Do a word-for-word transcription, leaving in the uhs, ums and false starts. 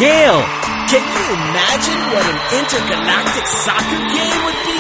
Gale! Can you imagine what an intergalactic soccer game would be?